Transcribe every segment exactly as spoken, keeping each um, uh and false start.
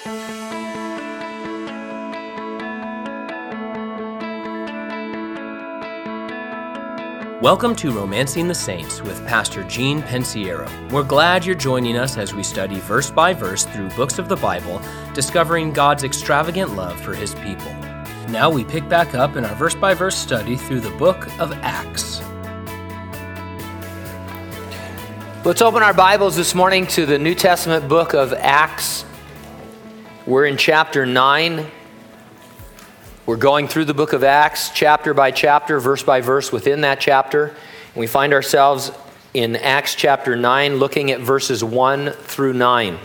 Welcome to Romancing the Saints with Pastor Gene Pensiero. We're glad you're joining us as we study verse by verse through books of the Bible, discovering God's extravagant love for His people. Now we pick back up in our verse by verse study through the book of Acts. Let's open our Bibles this morning to the New Testament book of Acts. We're in chapter nine. We're going through the book of Acts, chapter by chapter, verse by verse within that chapter. And we find ourselves in Acts chapter nine, looking at verses one through nine.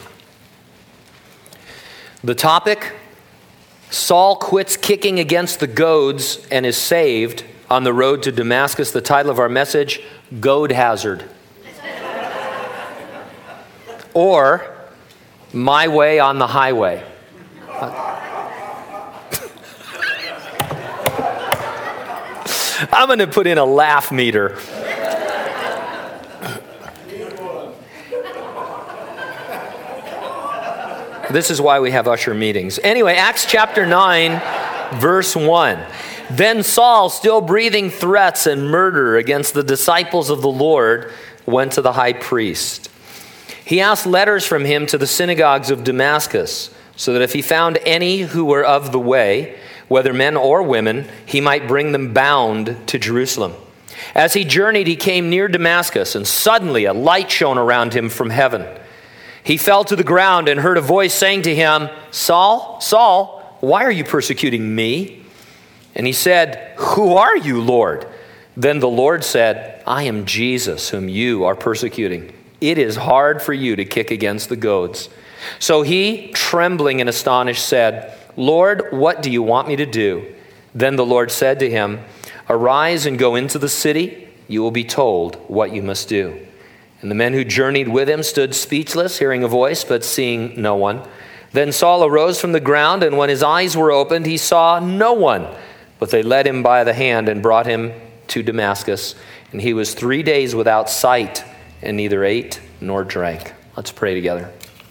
The topic, Saul quits kicking against the goads and is saved on the road to Damascus. The title of our message, Goad Hazard. Or, My Way on the Highway. I'm going to put in a laugh meter. This is why we have usher meetings. Anyway, Acts chapter nine, verse one. Then Saul, still breathing threats and murder against the disciples of the Lord, went to the high priest. He asked letters from him to the synagogues of Damascus, so that if he found any who were of the way, whether men or women, he might bring them bound to Jerusalem. As he journeyed, he came near Damascus, and suddenly a light shone around him from heaven. He fell to the ground and heard a voice saying to him, Saul, Saul, why are you persecuting me? And he said, Who are you, Lord? Then the Lord said, I am Jesus, whom you are persecuting. It is hard for you to kick against the goads. So he, trembling and astonished, said, Lord, what do you want me to do? Then the Lord said to him, Arise and go into the city. You will be told what you must do. And the men who journeyed with him stood speechless, hearing a voice, but seeing no one. Then Saul arose from the ground, and when his eyes were opened, he saw no one. But they led him by the hand and brought him to Damascus. And he was three days without sight, and neither ate nor drank. Let's pray together.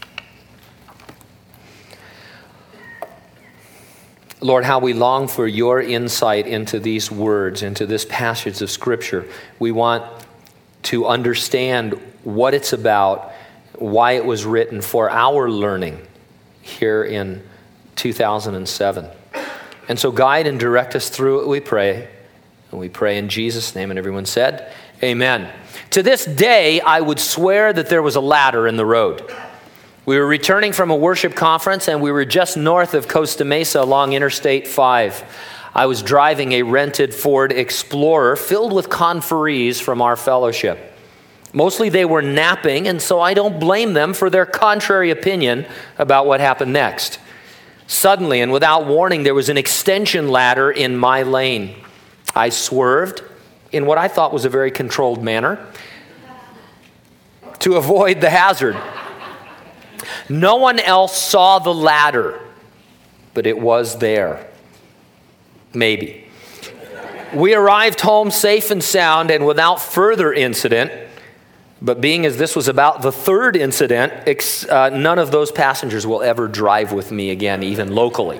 Lord, how we long for your insight into these words, into this passage of Scripture. We want to understand what it's about, why it was written for our learning here in two thousand seven. And so guide and direct us through it, we pray. And we pray in Jesus' name. And everyone said, Amen. To this day, I would swear that there was a ladder in the road. We were returning from a worship conference, and we were just north of Costa Mesa along Interstate five. I was driving a rented Ford Explorer filled with conferees from our fellowship. Mostly they were napping, and so I don't blame them for their contrary opinion about what happened next. Suddenly, and without warning, there was an extension ladder in my lane. I swerved in what I thought was a very controlled manner to avoid the hazard. No one else saw the ladder, but it was there. Maybe. We arrived home safe and sound and without further incident, but being as this was about the third incident, ex- uh, none of those passengers will ever drive with me again, even locally.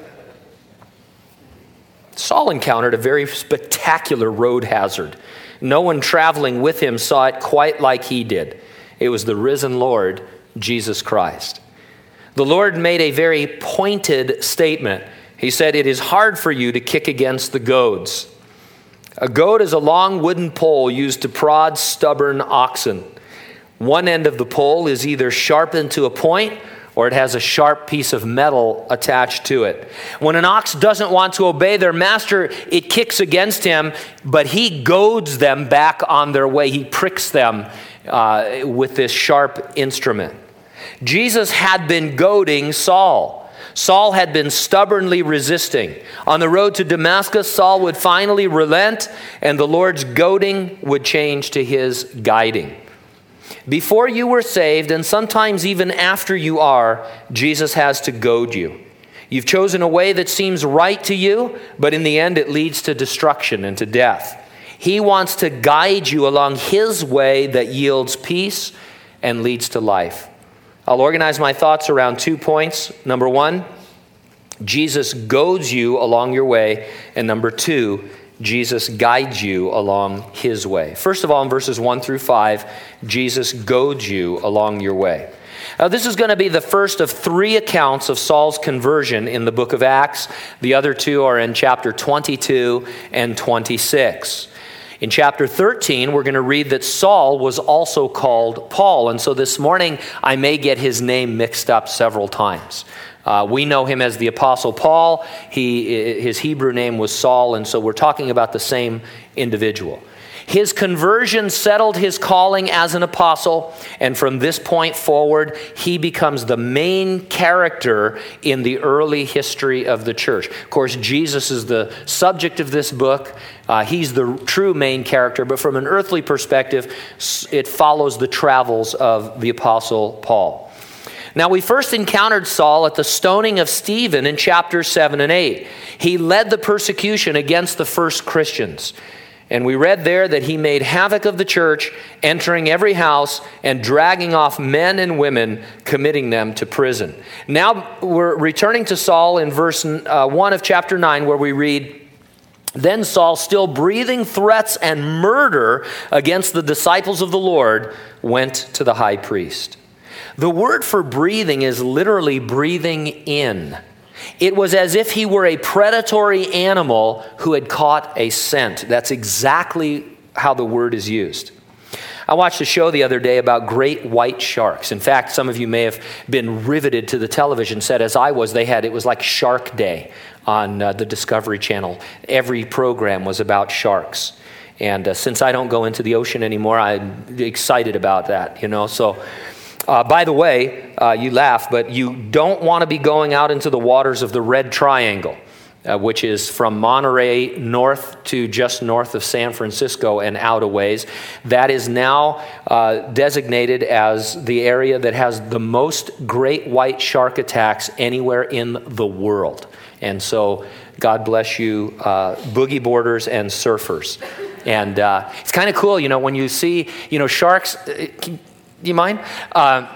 Saul encountered a very spectacular road hazard. No one traveling with him saw it quite like he did. It was the risen Lord, Jesus Christ. The Lord made a very pointed statement. He said, it is hard for you to kick against the goads. A goad is a long wooden pole used to prod stubborn oxen. One end of the pole is either sharpened to a point or it has a sharp piece of metal attached to it. When an ox doesn't want to obey their master, it kicks against him, but he goads them back on their way. He pricks them uh, with this sharp instrument. Jesus had been goading Saul. Saul had been stubbornly resisting. On the road to Damascus, Saul would finally relent, and the Lord's goading would change to his guiding. Before you were saved, and sometimes even after you are, Jesus has to goad you. You've chosen a way that seems right to you, but in the end it leads to destruction and to death. He wants to guide you along his way that yields peace and leads to life. I'll organize my thoughts around two points. Number one, Jesus goads you along your way. And number two, Jesus guides you along his way. First of all, in verses one through five, Jesus goads you along your way. Now, this is going to be the first of three accounts of Saul's conversion in the book of Acts. The other two are in chapter twenty-two and twenty-six. In chapter thirteen, we're going to read that Saul was also called Paul. And so this morning, I may get his name mixed up several times. Uh, we know him as the Apostle Paul. He, his Hebrew name was Saul, and so we're talking about the same individual. His conversion settled his calling as an apostle, and from this point forward, he becomes the main character in the early history of the church. Of course, Jesus is the subject of this book. Uh, he's the true main character, but from an earthly perspective, it follows the travels of the Apostle Paul. Now, we first encountered Saul at the stoning of Stephen in chapters seven and eight. He led the persecution against the first Christians. And we read there that he made havoc of the church, entering every house and dragging off men and women, committing them to prison. Now we're returning to Saul in verse uh, one of chapter nine, where we read, "Then Saul, still breathing threats and murder against the disciples of the Lord, went to the high priest." The word for breathing is literally breathing in. It was as if he were a predatory animal who had caught a scent. That's exactly how the word is used. I watched a show the other day about great white sharks. In fact, some of you may have been riveted to the television set, as I was. They had, it was like Shark Day on uh, the Discovery Channel. Every program was about sharks. And uh, since I don't go into the ocean anymore, I'm excited about that, you know, so... Uh, by the way, uh, you laugh, but you don't want to be going out into the waters of the Red Triangle, uh, which is from Monterey north to just north of San Francisco and out a ways. That is now uh, designated as the area that has the most great white shark attacks anywhere in the world. And so, God bless you, uh, boogie boarders and surfers. And uh, it's kind of cool, you know, when you see, you know, sharks... Uh, can, Do you mind? Uh,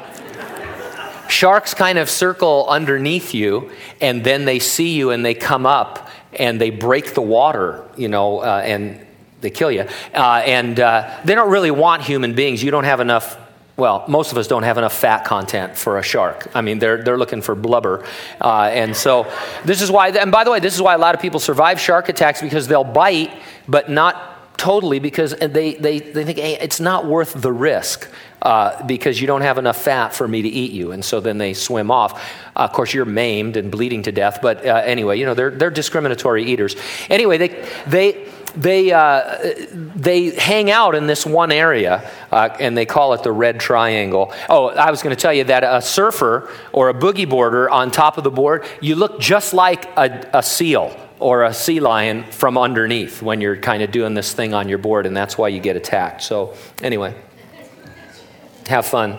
sharks kind of circle underneath you, and then they see you and they come up and they break the water, you know, uh, and they kill you. Uh, and uh, they don't really want human beings. You don't have enough, well, most of us don't have enough fat content for a shark. I mean, they're they're looking for blubber. Uh, and so this is why, and by the way, this is why a lot of people survive shark attacks, because they'll bite, but not totally, because they, they, they think, hey, it's not worth the risk. Uh, because you don't have enough fat for me to eat you. And so then they swim off. Uh, of course, you're maimed and bleeding to death. But uh, anyway, you know, they're they're discriminatory eaters. Anyway, they they they uh, they hang out in this one area, uh, and they call it the Red Triangle. Oh, I was going to tell you that a surfer or a boogie boarder on top of the board, you look just like a, a seal or a sea lion from underneath when you're kind of doing this thing on your board, and that's why you get attacked. So anyway. Have fun.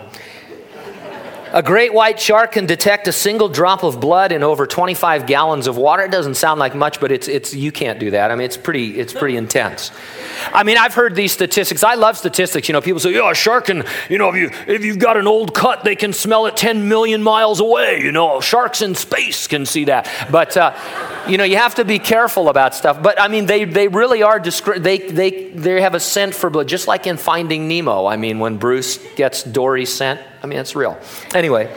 A great white shark can detect a single drop of blood in over twenty-five gallons of water. It doesn't sound like much, but it's it's you can't do that. I mean, it's pretty it's pretty intense. I mean, I've heard these statistics. I love statistics. You know, people say, "Yeah, a shark can, you know, if you if you've got an old cut, they can smell it ten million miles away. You know, sharks in space can see that." But uh, you know, you have to be careful about stuff. But I mean, they they really are discri- they they they have a scent for blood, just like in Finding Nemo. I mean, when Bruce gets Dory's scent. I mean, it's real. Anyway.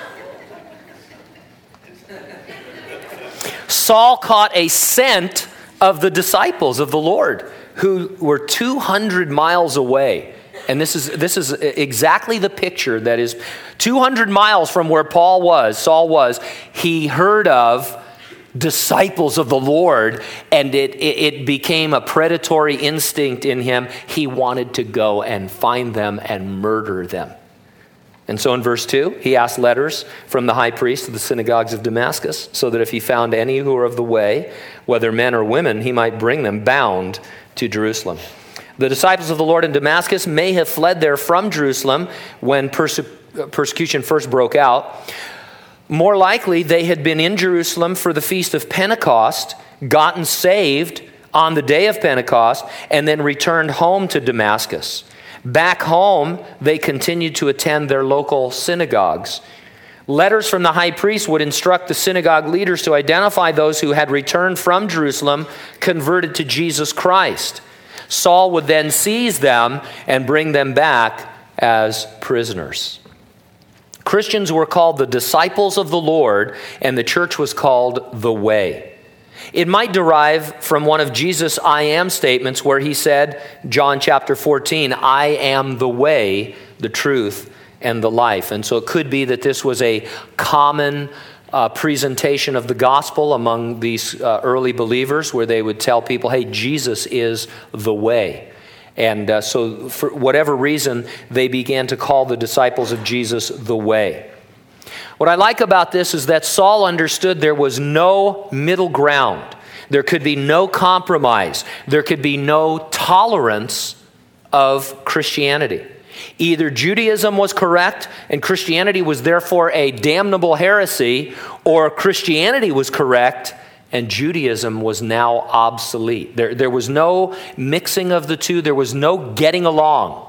Saul caught a scent of the disciples of the Lord who were two hundred miles away. And this is this is exactly the picture that is two hundred miles from where Paul was, Saul was. He heard of disciples of the Lord, and it, it, it became a predatory instinct in him. He wanted to go and find them and murder them. And so in verse two, he asked letters from the high priest of the synagogues of Damascus, so that if he found any who were of the way, whether men or women, he might bring them bound to Jerusalem. The disciples of the Lord in Damascus may have fled there from Jerusalem when perse- persecution first broke out. More likely, they had been in Jerusalem for the feast of Pentecost, gotten saved on the day of Pentecost, and then returned home to Damascus. Back home, they continued to attend their local synagogues. Letters from the high priest would instruct the synagogue leaders to identify those who had returned from Jerusalem, converted to Jesus Christ. Saul would then seize them and bring them back as prisoners. Christians were called the disciples of the Lord, and the church was called the Way. It might derive from one of Jesus' I am statements where he said, John chapter fourteen, I am the way, the truth, and the life. And so it could be that this was a common uh, presentation of the gospel among these uh, early believers where they would tell people, hey, Jesus is the way. And uh, so for whatever reason, they began to call the disciples of Jesus the Way. What I like about this is that Saul understood there was no middle ground. There could be no compromise. There could be no tolerance of Christianity. Either Judaism was correct and Christianity was therefore a damnable heresy, or Christianity was correct and Judaism was now obsolete. There, there was no mixing of the two. There was no getting along.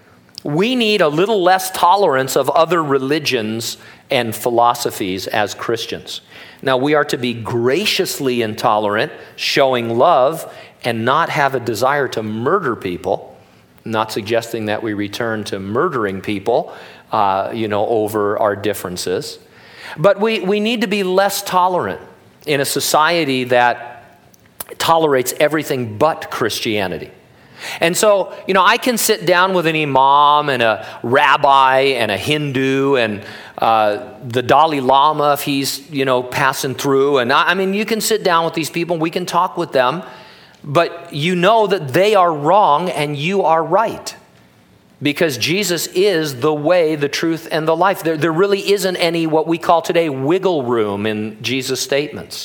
We need a little less tolerance of other religions and philosophies as Christians. Now, we are to be graciously intolerant, showing love, and not have a desire to murder people. I'm not suggesting that we return to murdering people, uh, you know, over our differences. But we, we need to be less tolerant in a society that tolerates everything but Christianity. And so, you know, I can sit down with an imam and a rabbi and a Hindu and uh, the Dalai Lama if he's, you know, passing through. And I, I mean, you can sit down with these people and we can talk with them, but you know that they are wrong and you are right. Because Jesus is the way, the truth, and the life. There, there really isn't any what we call today wiggle room in Jesus' statements.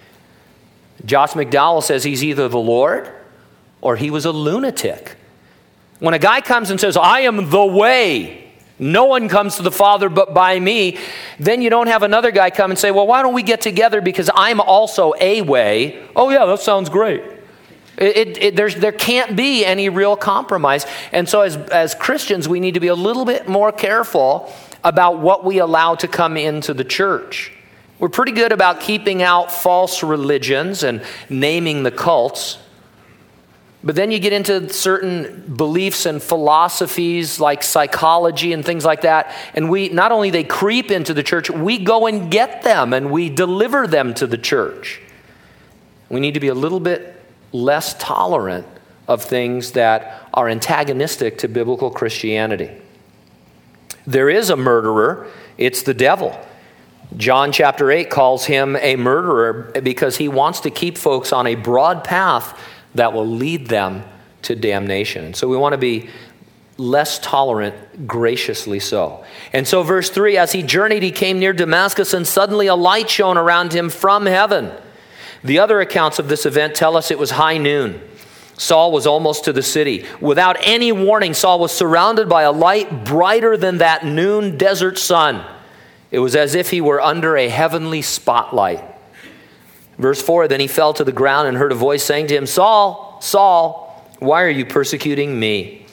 Josh McDowell says he's either the Lord or he was a lunatic. When a guy comes and says, I am the way, no one comes to the Father but by me, then you don't have another guy come and say, well, why don't we get together because I'm also a way. Oh yeah, that sounds great. It, it, it, there's, there can't be any real compromise. And so as, as Christians, we need to be a little bit more careful about what we allow to come into the church. We're pretty good about keeping out false religions and naming the cults. But then you get into certain beliefs and philosophies like psychology and things like that. And we, not only they creep into the church, we go and get them and we deliver them to the church. We need to be a little bit less tolerant of things that are antagonistic to biblical Christianity. There is a murderer. It's the devil. John chapter eight calls him a murderer because he wants to keep folks on a broad path that will lead them to damnation. So we want to be less tolerant, graciously so. And so verse three, as he journeyed, he came near Damascus, and suddenly a light shone around him from heaven. The other accounts of this event tell us it was high noon. Saul was almost to the city. Without any warning, Saul was surrounded by a light brighter than that noon desert sun. It was as if he were under a heavenly spotlight. Verse four, then he fell to the ground and heard a voice saying to him, Saul, Saul, why are you persecuting me?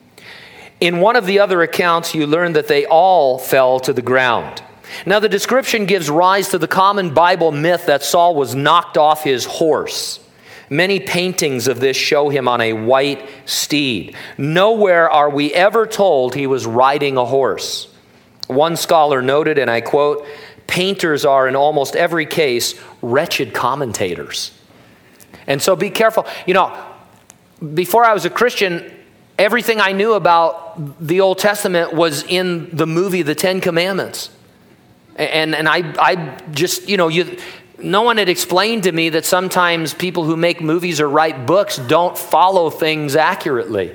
In one of the other accounts, you learn that they all fell to the ground. Now, the description gives rise to the common Bible myth that Saul was knocked off his horse. Many paintings of this show him on a white steed. Nowhere are we ever told he was riding a horse. One scholar noted, and I quote, painters are in almost every case wretched commentators. And so be careful. You know, before I was a Christian, everything I knew about the Old Testament was in the movie The Ten Commandments. And and I I just, you know, you no one had explained to me that sometimes people who make movies or write books don't follow things accurately.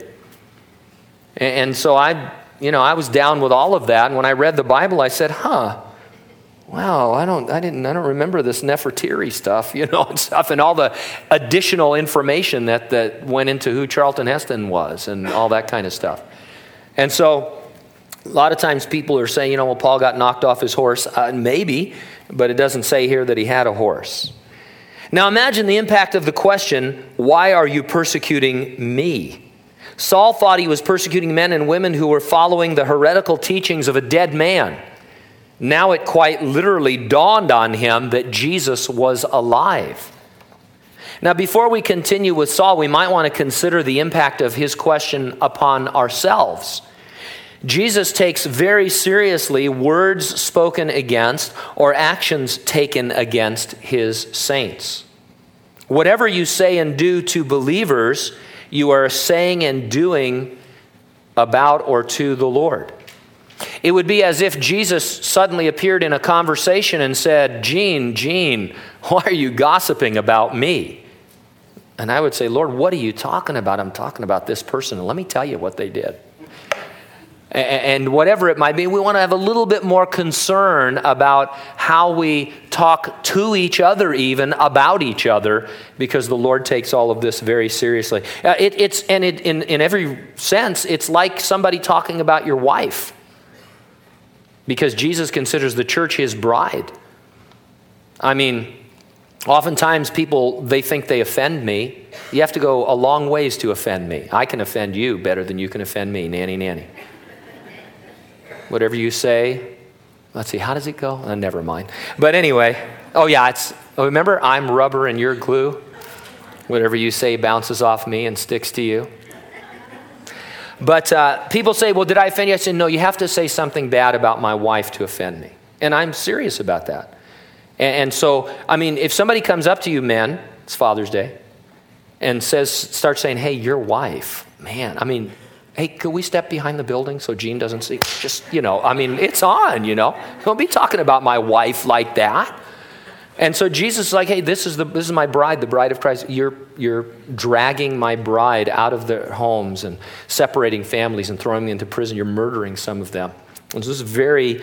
And so I, you know, I was down with all of that. And when I read the Bible, I said, huh, wow, I don't, I didn't, I don't remember this Nefertiti stuff, you know, and stuff, and all the additional information that, that went into who Charlton Heston was and all that kind of stuff. And so a lot of times people are saying, you know, well, Paul got knocked off his horse. Uh, maybe, but it doesn't say here that he had a horse. Now imagine the impact of the question, why are you persecuting me? Saul thought he was persecuting men and women who were following the heretical teachings of a dead man. Now it quite literally dawned on him that Jesus was alive. Now, before we continue with Saul, we might want to consider the impact of his question upon ourselves. Jesus takes very seriously words spoken against or actions taken against his saints. Whatever you say and do to believers, you are saying and doing about or to the Lord. It would be as if Jesus suddenly appeared in a conversation and said, Gene, Gene, why are you gossiping about me? And I would say, Lord, what are you talking about? I'm talking about this person. Let me tell you what they did. And whatever it might be, we want to have a little bit more concern about how we talk to each other, even about each other, because the Lord takes all of this very seriously. Uh, it, it's and it, in, in every sense, it's like somebody talking about your wife, because Jesus considers the church his bride. I mean, oftentimes people, they think they offend me. You have to go a long ways to offend me. I can offend you better than you can offend me, nanny, nanny. Whatever you say, let's see, how does it go? Uh, never mind. But anyway, oh yeah, it's, oh, remember, I'm rubber and you're glue. Whatever you say bounces off me and sticks to you. But uh, people say, well, did I offend you? I said, no, you have to say something bad about my wife to offend me. And I'm serious about that. And, and so, I mean, if somebody comes up to you, men, it's Father's Day, and says, starts saying, hey, your wife, man, I mean, hey, could we step behind the building so Gene doesn't see? Just, you know, I mean, it's on, you know. Don't be talking about my wife like that. And so Jesus is like, hey, this is the this is my bride, the bride of Christ. You're you're dragging my bride out of their homes and separating families and throwing them into prison. You're murdering some of them. And so this is very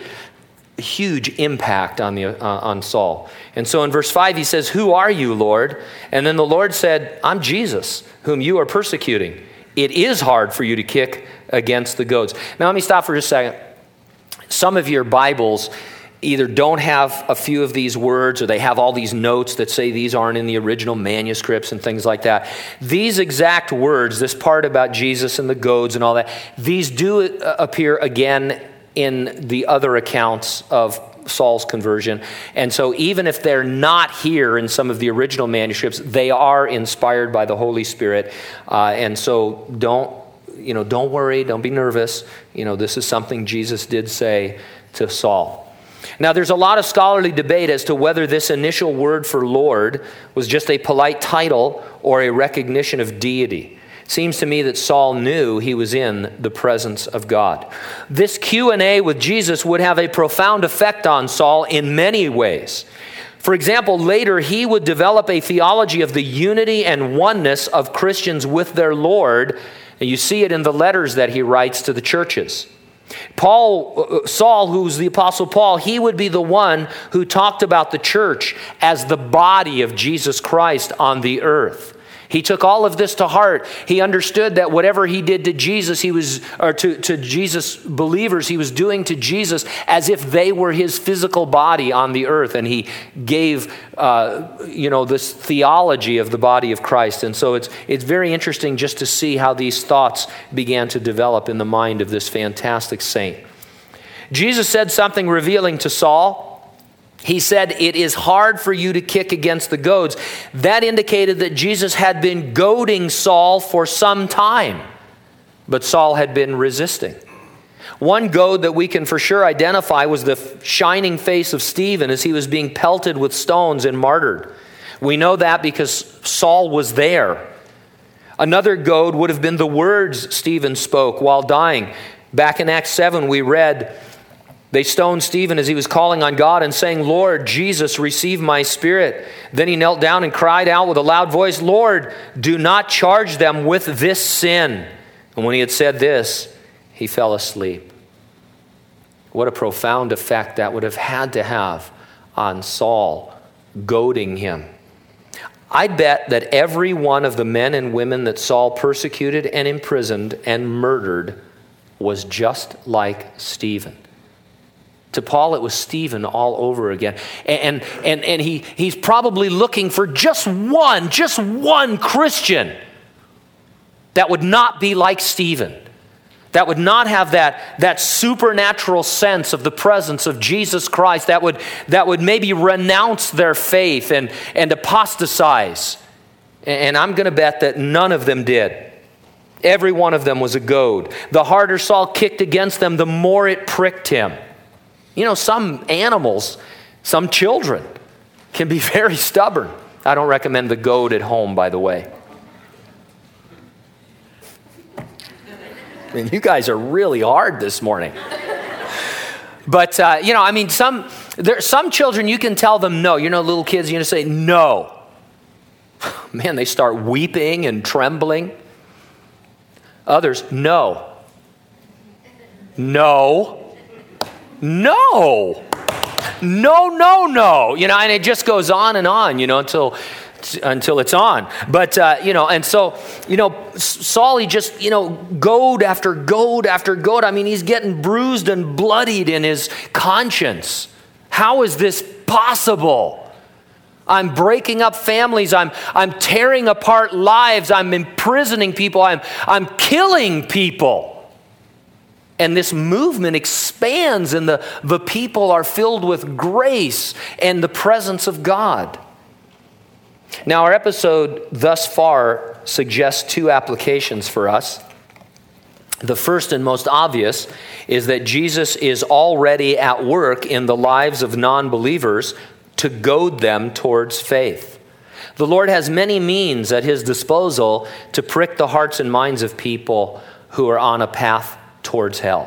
huge impact on the uh, on Saul. And so in verse five, he says, who are you, Lord? And then the Lord said, I'm Jesus, whom you are persecuting. It is hard for you to kick against the goads. Now, let me stop for just a second. Some of your Bibles either don't have a few of these words, or they have all these notes that say these aren't in the original manuscripts and things like that. These exact words, this part about Jesus and the goads and all that, these do appear again in the other accounts of Saul's conversion. And so even if they're not here in some of the original manuscripts, they are inspired by the Holy Spirit. Uh, and so don't, you know, don't worry, don't be nervous. You know, this is something Jesus did say to Saul. Now, there's a lot of scholarly debate as to whether this initial word for Lord was just a polite title or a recognition of deity. It seems to me that Saul knew he was in the presence of God. This Q and A with Jesus would have a profound effect on Saul in many ways. For example, later he would develop a theology of the unity and oneness of Christians with their Lord. And you see it in the letters that he writes to the churches. Paul, Saul, who's the Apostle Paul, he would be the one who talked about the church as the body of Jesus Christ on the earth. He took all of this to heart. He understood that whatever he did to Jesus, he was, or to, to Jesus believers, he was doing to Jesus as if they were his physical body on the earth. And he gave, uh, you know, this theology of the body of Christ. And so it's it's very interesting just to see how these thoughts began to develop in the mind of this fantastic saint. Jesus said something revealing to Saul. He said, it is hard for you to kick against the goads. That indicated that Jesus had been goading Saul for some time, but Saul had been resisting. One goad that we can for sure identify was the shining face of Stephen as he was being pelted with stones and martyred. We know that because Saul was there. Another goad would have been the words Stephen spoke while dying. Back in Acts seven, we read, they stoned Stephen as he was calling on God and saying, Lord Jesus, receive my spirit. Then he knelt down and cried out with a loud voice, Lord, do not charge them with this sin. And when he had said this, he fell asleep. What a profound effect that would have had to have on Saul, goading him. I bet that every one of the men and women that Saul persecuted and imprisoned and murdered was just like Stephen. To Paul, it was Stephen all over again. And, and, and he, he's probably looking for just one, just one Christian that would not be like Stephen, that would not have that, that supernatural sense of the presence of Jesus Christ, that would, that would maybe renounce their faith and, and apostatize. And I'm going to bet that none of them did. Every one of them was a goad. The harder Saul kicked against them, the more it pricked him. You know, some animals, some children can be very stubborn. I don't recommend the goad at home, by the way. I mean, you guys are really hard this morning. But, uh, you know, I mean, some there some children, you can tell them no. You know, little kids, you're going to say no. Man, they start weeping and trembling. Others, no. No. No. No, no, no. You know, and it just goes on and on, you know, until... until it's on. But, uh, you know, and so, you know, Saul, he just, you know, goad after goad after goad. I mean, he's getting bruised and bloodied in his conscience. How is this possible? I'm breaking up families. I'm, I'm tearing apart lives. I'm imprisoning people. I'm, I'm killing people. And this movement expands, and the, the people are filled with grace and the presence of God. Now, our episode thus far suggests two applications for us. The first and most obvious is that Jesus is already at work in the lives of non-believers to goad them towards faith. The Lord has many means at his disposal to prick the hearts and minds of people who are on a path towards hell.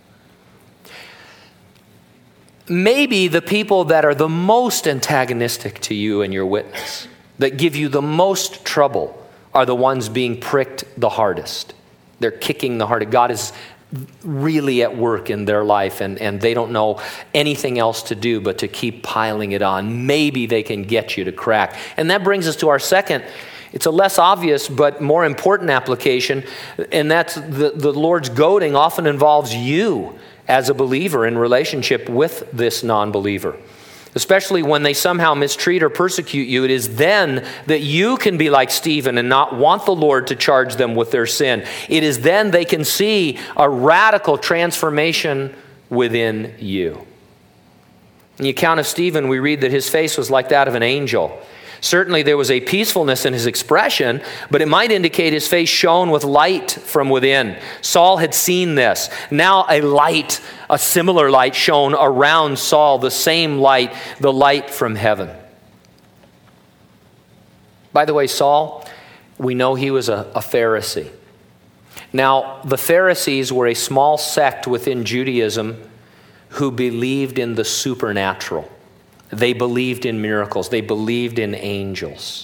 Maybe the people that are the most antagonistic to you and your witness, that give you the most trouble, are the ones being pricked the hardest. They're kicking the hardest. God is really at work in their life, and, and they don't know anything else to do but to keep piling it on. Maybe they can get you to crack. And that brings us to our second, it's a less obvious but more important application, and that's the, the Lord's goading often involves you as a believer in relationship with this non-believer. Especially when they somehow mistreat or persecute you, it is then that you can be like Stephen and not want the Lord to charge them with their sin. It is then they can see a radical transformation within you. In the account of Stephen, we read that his face was like that of an angel. Certainly there was a peacefulness in his expression, but it might indicate his face shone with light from within. Saul had seen this. Now a light, a similar light shone around Saul, the same light, the light from heaven. By the way, Saul, we know he was a, a Pharisee. Now, the Pharisees were a small sect within Judaism who believed in the supernatural. They believed in miracles. They believed in angels.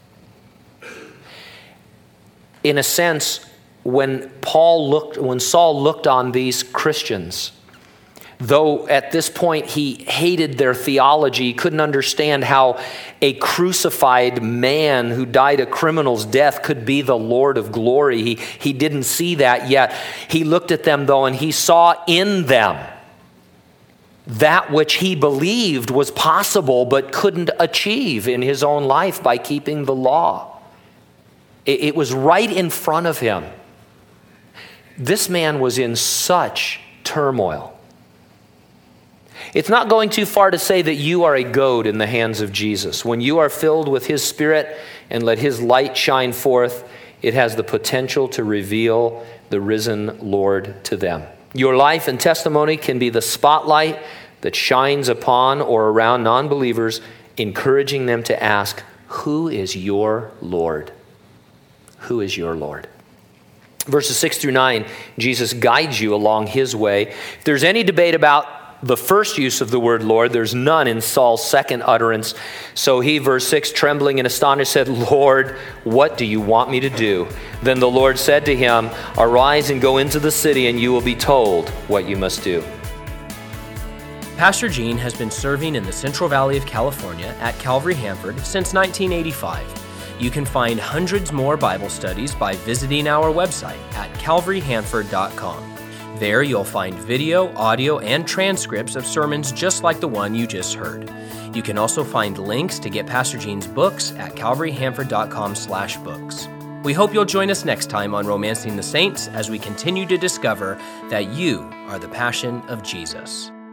In a sense, when Paul looked, when Saul looked on these Christians, though at this point he hated their theology, he couldn't understand how a crucified man who died a criminal's death could be the Lord of glory. He, he didn't see that yet. He looked at them, though, and he saw in them that which he believed was possible but couldn't achieve in his own life by keeping the law. It, it was right in front of him. This man was in such turmoil. It's not going too far to say that you are a goad in the hands of Jesus. When you are filled with his Spirit and let his light shine forth, it has the potential to reveal the risen Lord to them. Your life and testimony can be the spotlight that shines upon or around non-believers, encouraging them to ask, who is your Lord? Who is your Lord? Verses six through nine, Jesus guides you along his way. If there's any debate about the first use of the word Lord, there's none in Saul's second utterance. So he, verse six, trembling and astonished, said, Lord, what do you want me to do? Then the Lord said to him, arise and go into the city, and you will be told what you must do. Pastor Gene has been serving in the Central Valley of California at Calvary Hanford since nineteen eighty-five. You can find hundreds more Bible studies by visiting our website at calvary hanford dot com. There you'll find video, audio, and transcripts of sermons just like the one you just heard. You can also find links to get Pastor Gene's books at calvary hanford dot com slash books. We hope you'll join us next time on Romancing the Saints as we continue to discover that you are the passion of Jesus.